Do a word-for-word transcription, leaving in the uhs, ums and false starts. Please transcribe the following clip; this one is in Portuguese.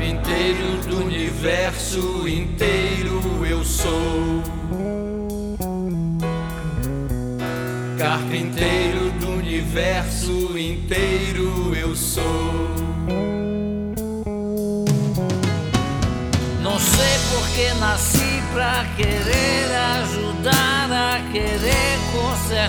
Carpinteiro do universo inteiro eu sou. Carpinteiro do universo inteiro eu sou. Não sei porque nasci pra querer ajudar, a querer consertar